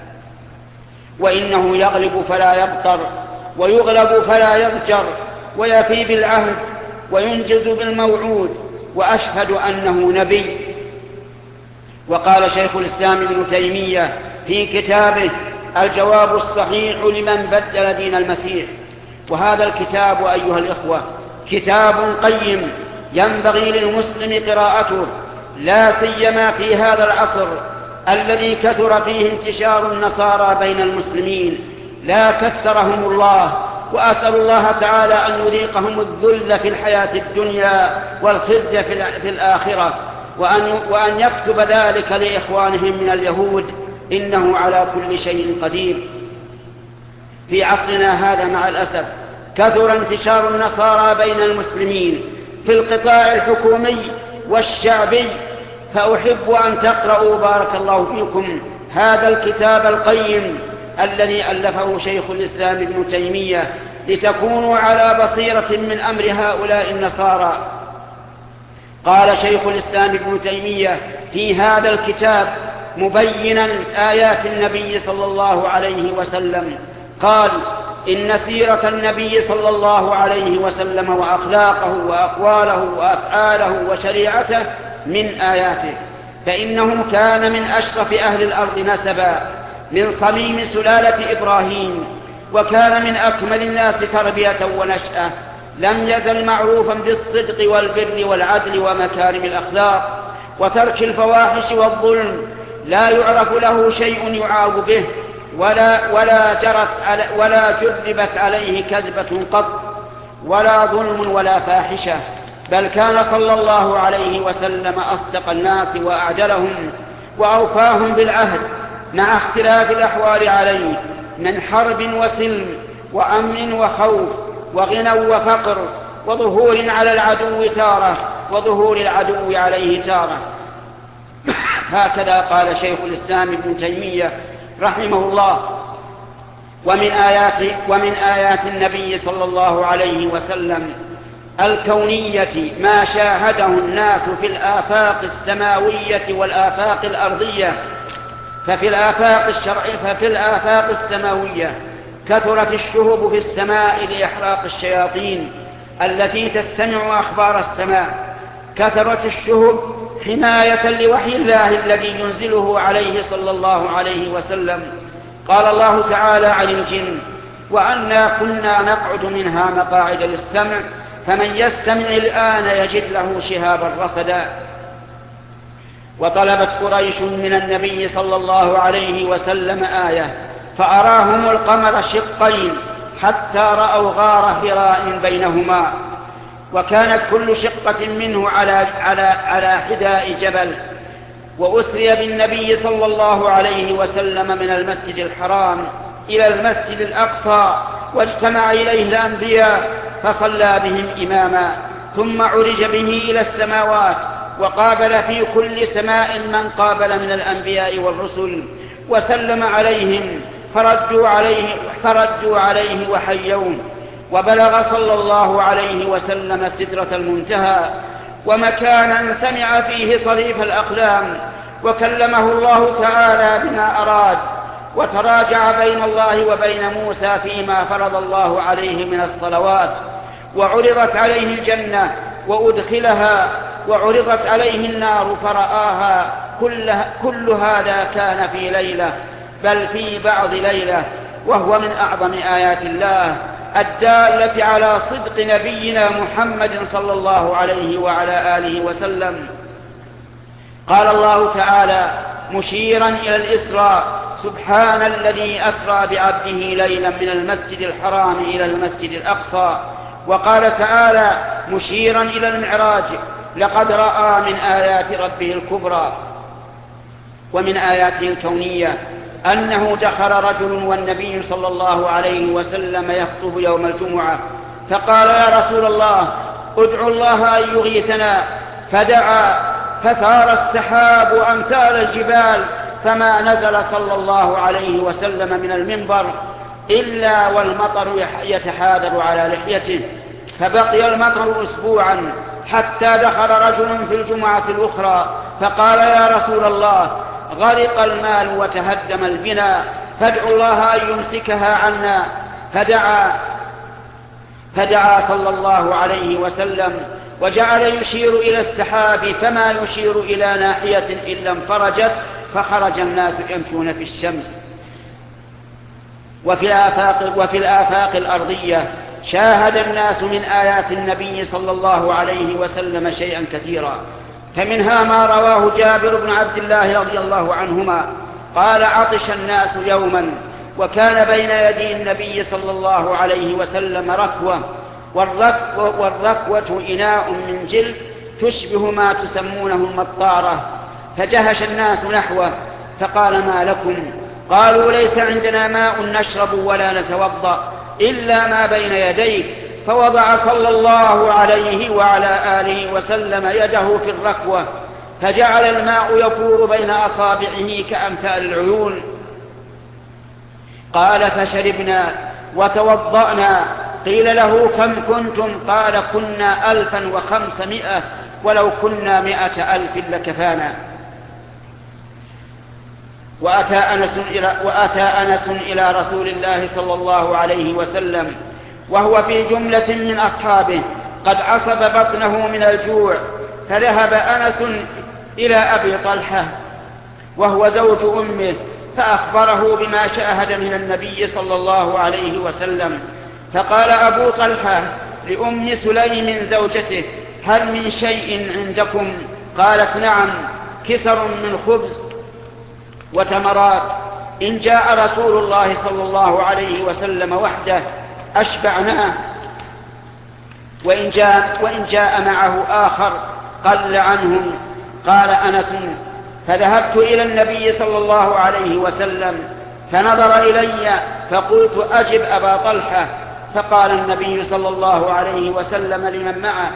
وإنه يغلب فلا يبطر، ويغلب فلا يضجر، ويفي بالعهد، وينجز بالموعود، وأشهد أنه نبي. وقال شيخ الإسلام ابن تيمية في كتابه الجواب الصحيح لمن بدل دين المسيح: وهذا الكتاب أيها الإخوة كتاب قيم ينبغي للمسلم قراءته، لا سيما في هذا العصر الذي كثر فيه انتشار النصارى بين المسلمين، لا كثرهم الله، وأسأل الله تعالى أن يذيقهم الذل في الحياة الدنيا والخزي في الآخرة، وأن يكتب ذلك لإخوانهم من اليهود، إنه على كل شيء قدير. في عصرنا هذا مع الأسف كثر انتشار النصارى بين المسلمين في القطاع الحكومي والشعبي، فأحب أن تقرأوا بارك الله فيكم هذا الكتاب القيم الذي ألفه شيخ الإسلام ابن تيمية، لتكونوا على بصيرة من أمر هؤلاء النصارى. قال شيخ الإسلام ابن تيمية في هذا الكتاب مبينا آيات النبي صلى الله عليه وسلم، قال: إن سيرة النبي صلى الله عليه وسلم وأخلاقه وأقواله وأفعاله وشريعته من آياته، فإنه كان من أشرف أهل الأرض نسبا، من صميم سلالة إبراهيم، وكان من أكمل الناس تربية ونشأة، لم يزل معروفا بالصدق والبر والعدل ومكارم الأخلاق وترك الفواحش والظلم، لا يعرف له شيء يعاب به ولا جربت عليه كذبة قط، ولا ظلم ولا فاحشة، بل كان صلى الله عليه وسلم أصدق الناس وأعدلهم وأوفاهم بالعهد، مع اختلاف الأحوال عليه من حرب وسلم وأمن وخوف وغنى وفقر وظهور على العدو تارة وظهور العدو عليه تارة. هكذا قال شيخ الإسلام ابن تيمية رحمه الله. ومن آيات النبي صلى الله عليه وسلم الكونية ما شاهده الناس في الآفاق السماوية والآفاق الأرضية. ففي الآفاق السماوية كثرت الشهب في السماء لإحراق الشياطين التي تستمع أخبار السماء، كثرت الشهب حماية لوحي الله الذي ينزله عليه صلى الله عليه وسلم. قال الله تعالى عن الجن: وأنا كنا نقعد منها مقاعد للسمع فمن يستمع الآن يجد له شهابا رصدا. وطلبت قريش من النبي صلى الله عليه وسلم آية فأراهم القمر شقين حتى رأوا غار هراء بينهما، وكانت كل شقة منه على حداء جبل. وأسري بالنبي صلى الله عليه وسلم من المسجد الحرام إلى المسجد الأقصى، واجتمع إليه الأنبياء فصلى بهم إماما، ثم عرج به إلى السماوات، وقابل في كل سماء من قابل من الأنبياء والرسل وسلم عليهم، فردوا عليه وحيوه. وبلغ صلى الله عليه وسلم سدرة المنتهى، ومكانا سمع فيه صريف الأقلام، وكلمه الله تعالى بما أراد، وتراجع بين الله وبين موسى فيما فرض الله عليه من الصلوات، وعرضت عليه الجنة وأدخلها، وعرضت عليه النار فرآها. كل هذا كان في ليلة، بل في بعض ليلة، وهو من أعظم آيات الله الدالة على صدق نبينا محمد صلى الله عليه وعلى آله وسلم. قال الله تعالى مشيرا إلى الإسراء: سبحان الذي أسرى بعبده ليلا من المسجد الحرام إلى المسجد الأقصى. وقال تعالى مشيرا إلى المعراج: لقد رأى من آيات ربه الكبرى. ومن آياته الكونية أنه دخل رجل والنبي صلى الله عليه وسلم يخطب يوم الجمعة، فقال: يا رسول الله، ادعو الله أن يغيثنا. فدعا فثار السحاب أمثال الجبال، فما نزل صلى الله عليه وسلم من المنبر إلا والمطر يتحاذر على لحيته. فبقي المطر أسبوعا حتى دخل رجل في الجمعة الأخرى فقال: يا رسول الله، غرق المال وتهدم البناء، فادعوا الله أن يمسكها عنا. فدعا صلى الله عليه وسلم وجعل يشير إلى السحاب، فما يشير إلى ناحية إلا انفرجت، فخرج الناس يمشون في الشمس. وفي الآفاق الأرضية شاهد الناس من آيات النبي صلى الله عليه وسلم شيئا كثيرا، فمنها ما رواه جابر بن عبد الله رضي الله عنهما قال: عطش الناس يوما، وكان بين يدي النبي صلى الله عليه وسلم ركوة، والركوة إناء من جلد تشبه ما تسمونه المطارة، فجهش الناس نحوه فقال: ما لكم؟ قالوا: ليس عندنا ماء نشرب ولا نتوضأ إلا ما بين يديك. فوضع صلى الله عليه وعلى آله وسلم يده في الركوة، فجعل الماء يفور بين أصابعه كأمثال العيون. قال: فشربنا وتوضأنا. قيل له: كم كنتم؟ قال: كنا 1500، ولو كنا 100,000 لكفانا. وأتى أنس إلى رسول الله صلى الله عليه وسلم وهو في جملة من أصحابه قد عصب بطنه من الجوع، فذهب أنس إلى أبي طلحة وهو زوج أمه، فأخبره بما شاهد من النبي صلى الله عليه وسلم. فقال أبو طلحة لأم سليم زوجته: هل من شيء عندكم؟ قالت: نعم، كسر من خبز وتمرات. إن جاء رسول الله صلى الله عليه وسلم وحده أشبعناه، وإن جاء معه آخر قل عنهم. قال أنس: فذهبت إلى النبي صلى الله عليه وسلم فنظر إلي، فقلت: أجب أبا طلحة. فقال النبي صلى الله عليه وسلم لمن معه: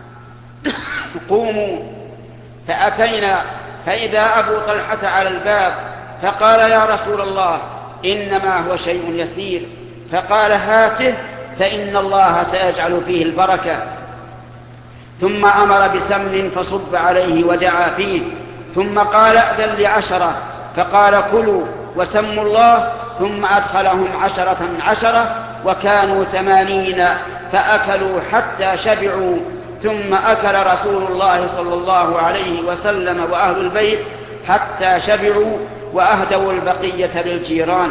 قوموا. فأتينا فإذا أبو طلحة على الباب، فقال: يا رسول الله، إنما هو شيء يسير. فقال: هاته، فإن الله سيجعل فيه البركة. ثم أمر بسمن فصب عليه ودعا فيه، ثم قال: أذن ل10، فقال: كلوا وسموا الله. ثم أدخلهم 10، وكانوا 80، فأكلوا حتى شبعوا. ثم أكل رسول الله صلى الله عليه وسلم وأهل البيت حتى شبعوا، وأهدوا البقية للجيران.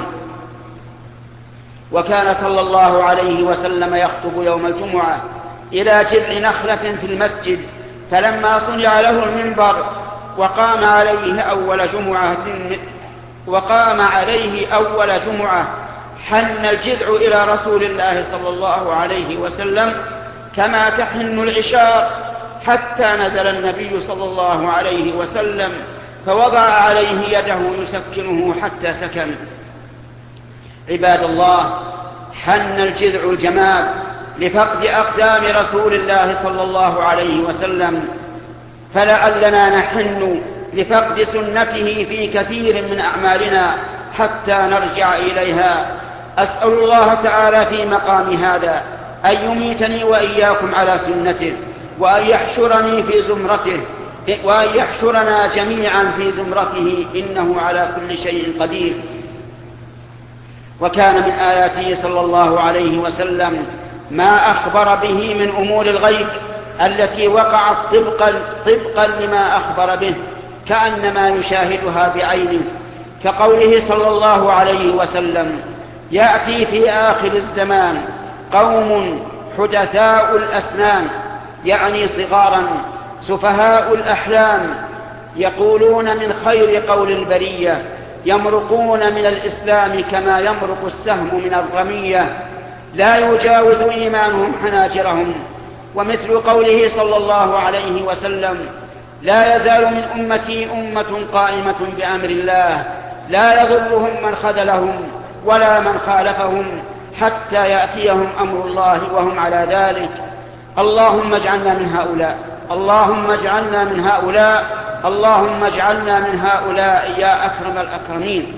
وكان صلى الله عليه وسلم يخطب يوم الجمعة إلى جذع نخلة في المسجد، فلما صنع له المنبر وقام عليه أول جمعة حن الجذع إلى رسول الله صلى الله عليه وسلم كما تحن العشار، حتى نزل النبي صلى الله عليه وسلم فوضع عليه يده يسكنه حتى سكن. عباد الله، حن الجذع الجماد لفقد أقدام رسول الله صلى الله عليه وسلم، فلعلنا نحن لفقد سنته في كثير من أعمالنا حتى نرجع إليها. أسأل الله تعالى في مقام هذا أن يميتني وإياكم على سنته، وأن يحشرني في زمرته، وأن يحشرنا جميعا في زمرته، إنه على كل شيء قدير. وكان من آياته صلى الله عليه وسلم ما أخبر به من أمور الغيب التي وقعت طبقا لما أخبر به، كأنما يشاهدها بعينه، كقوله صلى الله عليه وسلم: يأتي في آخر الزمان قوم حدثاء الأسنان، يعني صغارا سفهاء الأحلام، يقولون من خير قول البرية، يمرقون من الإسلام كما يمرق السهم من الرمية، لا يجاوز إيمانهم حناجرهم. ومثل قوله صلى الله عليه وسلم: لا يزال من أمتي أمة قائمة بأمر الله، لا يضرهم من خذلهم ولا من خالفهم حتى يأتيهم أمر الله وهم على ذلك. اللهم اجعلنا من هؤلاء، اللهم اجعلنا من هؤلاء، اللهم اجعلنا من هؤلاء يا أكرم الأكرمين.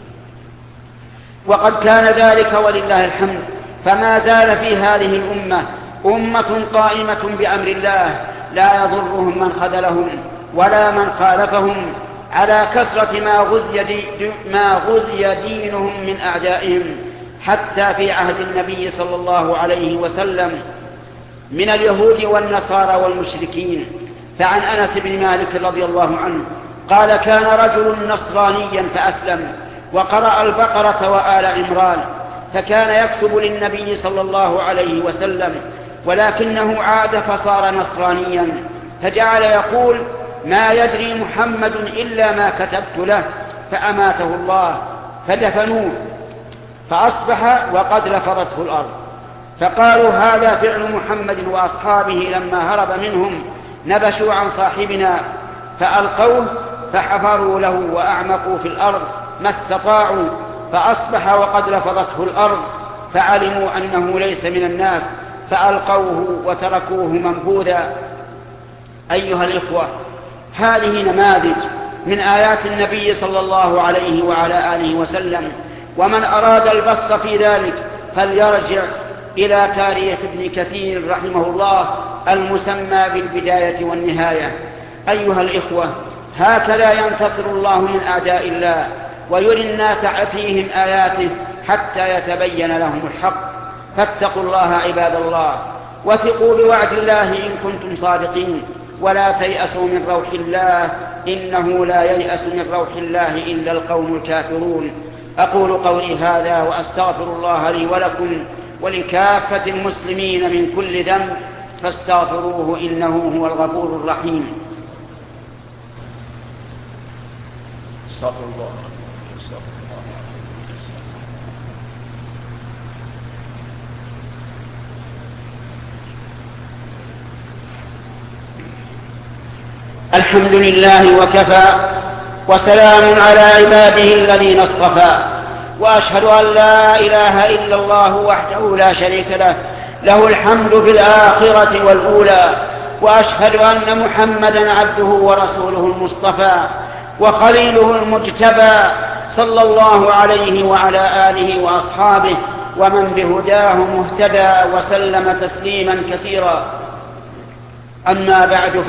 وقد كان ذلك ولله الحمد، فما زال في هذه الأمة أمة قائمة بأمر الله، لا يضرهم من خذلهم ولا من خالفهم، على كثرة ما غزي دينهم من أعدائهم، حتى في عهد النبي صلى الله عليه وسلم من اليهود والنصارى والمشركين. فعن أنس بن مالك رضي الله عنه قال: كان رجل نصرانيا فأسلم وقرأ البقرة وآل عمران، فكان يكتب للنبي صلى الله عليه وسلم، ولكنه عاد فصار نصرانيا، فجعل يقول: ما يدري محمد إلا ما كتبت له، فأماته الله، فدفنوه، فأصبح وقد لفظته الأرض. فقالوا: هذا فعل محمد وأصحابه لما هرب منهم، نبشوا عن صاحبنا فألقوه، فحفروا له وأعمقوا في الأرض ما استطاعوا، فأصبح وقد لفظته الأرض، فعلموا أنه ليس من الناس، فألقوه وتركوه منبوذا. أيها الإخوة، هذه نماذج من آيات النبي صلى الله عليه وعلى آله وسلم، ومن أراد البسط في ذلك فليرجع إلى تاريخ ابن كثير رحمه الله المسمى بالبداية والنهاية. أيها الإخوة، هكذا ينتصر الله من أعداء الله ويري الناس فيهم آياته حتى يتبين لهم الحق. فاتقوا الله عباد الله، وثقوا بوعد الله إن كنتم صادقين، ولا تيأسوا من روح الله، إنه لا ييأس من روح الله إلا القوم الكافرون. أقول قولي هذا وأستغفر الله لي ولكم ولكافة المسلمين من كل ذنب، فاستغفروه إنه هو الغفور الرحيم. استغفر الله. الحمد لله وكفى، وسلام على عباده الذين اصطفى، وأشهد أن لا إله إلا الله وحده لا شريك له، له الحمد في الآخرة والأولى، وأشهد أن محمدا عبده ورسوله المصطفى وخليله المجتبى، صلى الله عليه وعلى آله وأصحابه ومن بهداه مهتدى، وسلم تسليما كثيرا. أما بعد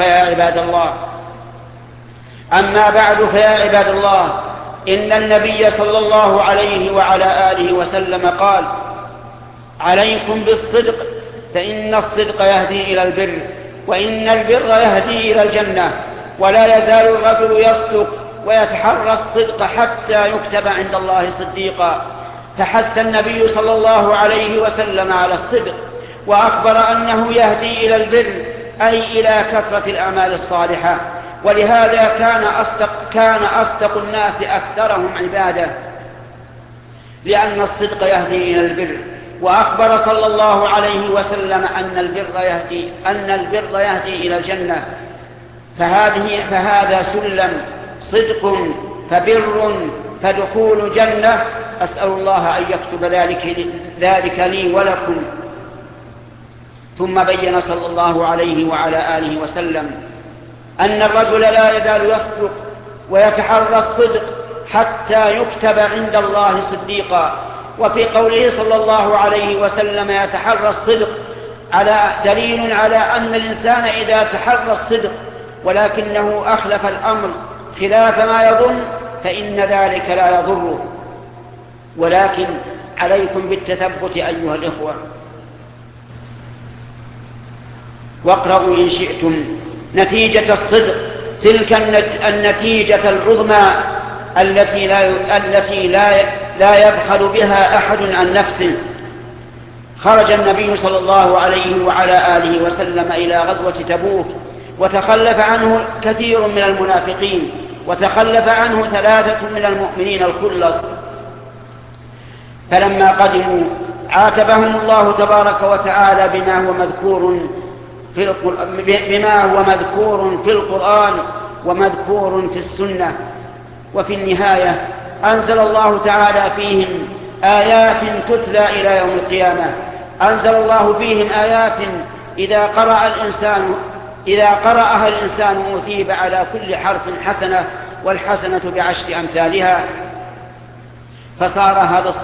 فيا عباد الله، إن النبي صلى الله عليه وعلى آله وسلم قال: عليكم بالصدق، فإن الصدق يهدي إلى البر، وإن البر يهدي إلى الجنة، ولا يزال الرجل يصدق ويتحرى الصدق حتى يكتب عند الله صديقا. فحث النبي صلى الله عليه وسلم على الصدق، وأخبر أنه يهدي إلى البر، أي إلى كثرة الأعمال الصالحة، ولهذا كان أصدق الناس أكثرهم عبادة، لأن الصدق يهدي إلى البر. وأخبر صلى الله عليه وسلم أن البر يهدي إلى الجنة، فهذا سلم: صدق فبر فدخول جنة. أسأل الله أن يكتب ذلك لي ولكم. ثم بين صلى الله عليه وعلى آله وسلم أن الرجل لا يزال يصدق ويتحرى الصدق حتى يكتب عند الله صديقا. وفي قوله صلى الله عليه وسلم يتحرى الصدق دليل على أن الإنسان إذا تحرى الصدق ولكنه أخلف الأمر خلاف ما يظن فإن ذلك لا يضره. ولكن عليكم بالتثبت أيها الإخوة، واقرأوا إن شئتم. نتيجة الصدق تلك النتيجة العظمى التي لا يبخل بها أحد عن نفسه. خرج النبي صلى الله عليه وعلى آله وسلم إلى غزوة تبوك، وتخلف عنه كثير من المنافقين، وتخلف عنه 3 من المؤمنين الخلص. فلما قدموا عاتبهم الله تبارك وتعالى بما هو مذكور في القرآن ومذكور في السنة. وفي النهاية أنزل الله تعالى فيهم آيات تتلى إلى يوم القيامة. أنزل الله فيهم آيات إذا قرأها الإنسان أثيب على كل حرف حسنة، والحسنة ب10 أمثالها. فصار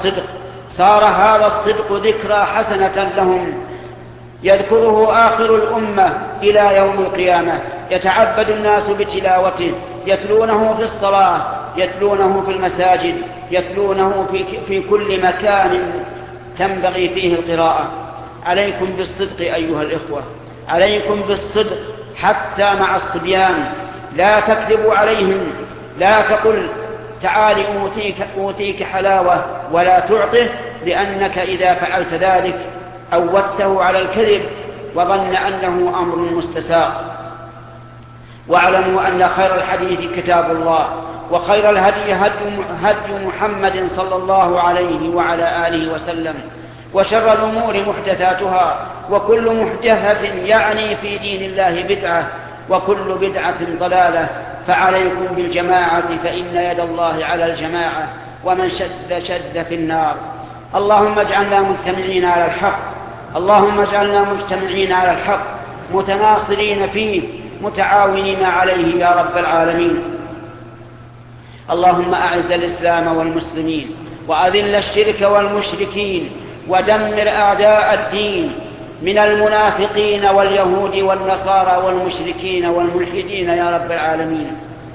هذا الصدق ذكرى حسنة لهم يذكره آخر الأمة إلى يوم القيامة. يتعبد الناس بتلاوته، يتلونه في الصلاة، يتلونه في المساجد، يتلونه في كل مكان تنبغي فيه القراءة. عليكم بالصدق أيها الإخوة، عليكم بالصدق حتى مع الصبيان. لا تكذبوا عليهم، لا تقل تعالي أوتيك حلاوة ولا تعطه، لأنك إذا فعلت ذلك أودته على الكذب وظن أنه أمر مستساغ. واعلموا أن خير الحديث كتاب الله، وخير الهدي هدي محمد صلى الله عليه وعلى آله وسلم، وشر الأمور محدثاتها، وكل محدثة يعني في دين الله بدعة، وكل بدعة ضلالة. فعليكم بالجماعة فإن يد الله على الجماعة، ومن شد في النار. اللهم اجعلنا مجتمعين على الحق، اللهم اجعلنا مجتمعين على الحق متناصرين فيه متعاونين عليه يا رب العالمين. اللهم أعز الإسلام والمسلمين، وأذل الشرك والمشركين، ودمر أعداء الدين من المنافقين واليهود والنصارى والمشركين والملحدين يا رب العالمين.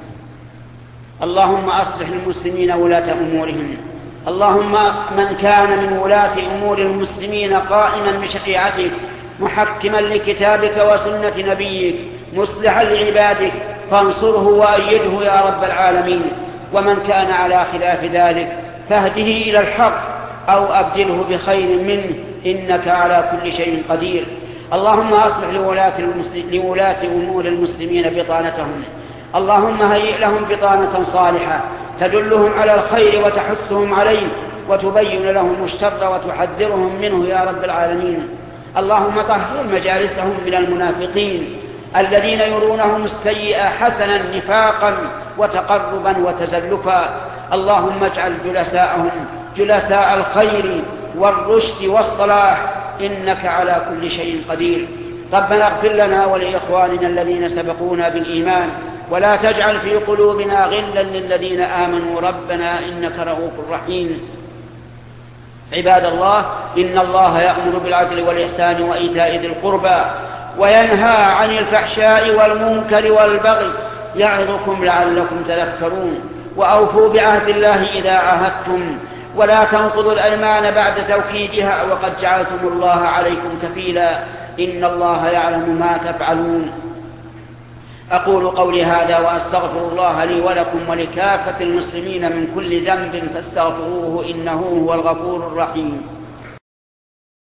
اللهم أصلح المسلمين ولاة أمورهم. اللهم من كان من ولاة أمور المسلمين قائما بشريعتك محكما لكتابك وسنة نبيك مصلحا لعبادك فانصره وأيده يا رب العالمين. ومن كان على خلاف ذلك فاهده إلى الحق أو أبدله بخير منه، إنك على كل شيء قدير. اللهم أصلح لولاة أمور المسلمين بطانتهم. اللهم هيئ لهم بطانة صالحة تدلهم على الخير وتحثهم عليه، وتبين لهم الشر وتحذرهم منه يا رب العالمين. اللهم طهر مجالسهم من المنافقين الذين يرونهم السيئة حسنا نفاقا وتقربا وتزلفا. اللهم اجعل جلساءهم جلساء الخير والرشد والصلاح، إنك على كل شيء قدير. ربنا اغفر لنا ولإخواننا الذين سبقونا بالإيمان، ولا تجعل في قلوبنا غلا للذين آمنوا ربنا إنك رؤوف رحيم. عباد الله، إن الله يأمر بالعدل والإحسان وإيتاء ذي القربى وينهى عن الفحشاء والمنكر والبغي يعظكم لعلكم تذكرون. وأوفوا بعهد الله إذا عاهدتم، ولا تنقضوا الأيمان بعد توكيدها وقد جعلتم الله عليكم كفيلا، إن الله يعلم ما تفعلون. أقول قولي هذا وأستغفر الله لي ولكم ولكافة المسلمين من كل ذنب فاستغفروه إنه هو الغفور الرحيم.